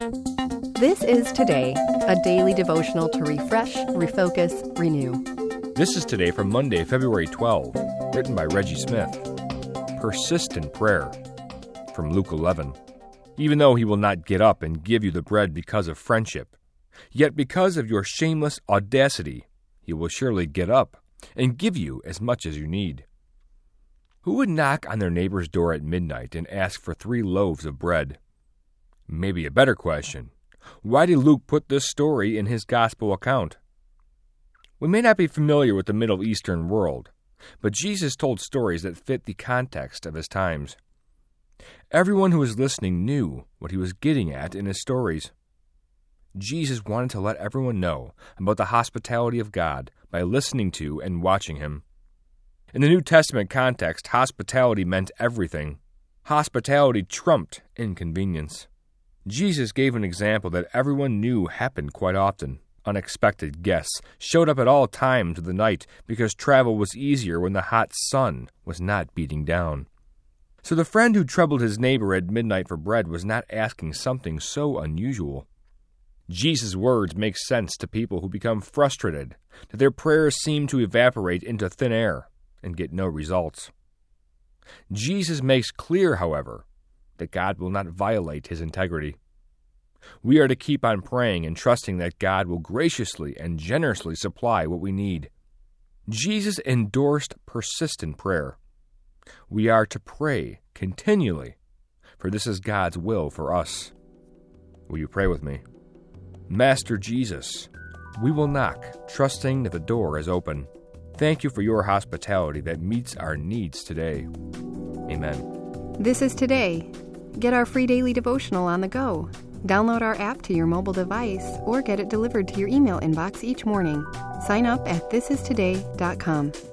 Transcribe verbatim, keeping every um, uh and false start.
This is Today, a daily devotional to refresh, refocus, renew. This is Today from Monday, February twelfth, written by Reggie Smith. Persistent prayer, from Luke eleven. Even though he will not get up and give you the bread because of friendship, yet because of your shameless audacity, he will surely get up and give you as much as you need. Who would knock on their neighbor's door at midnight and ask for three loaves of bread? Maybe a better question, why did Luke put this story in his gospel account? We may not be familiar with the Middle Eastern world, but Jesus told stories that fit the context of his times. Everyone who was listening knew what he was getting at in his stories. Jesus wanted to let everyone know about the hospitality of God by listening to and watching him. In the New Testament context, hospitality meant everything. Hospitality trumped inconvenience. Jesus gave an example that everyone knew happened quite often. Unexpected guests showed up at all times of the night because travel was easier when the hot sun was not beating down. So the friend who troubled his neighbor at midnight for bread was not asking something so unusual. Jesus' words make sense to people who become frustrated that their prayers seem to evaporate into thin air and get no results. Jesus makes clear, however, that God will not violate his integrity. We are to keep on praying and trusting that God will graciously and generously supply what we need. Jesus endorsed persistent prayer. We are to pray continually, for this is God's will for us. Will you pray with me? Master Jesus, we will knock, trusting that the door is open. Thank you for your hospitality that meets our needs today. Amen. This is Today. Get our free daily devotional on the go. Download our app to your mobile device or get it delivered to your email inbox each morning. Sign up at this is today dot com.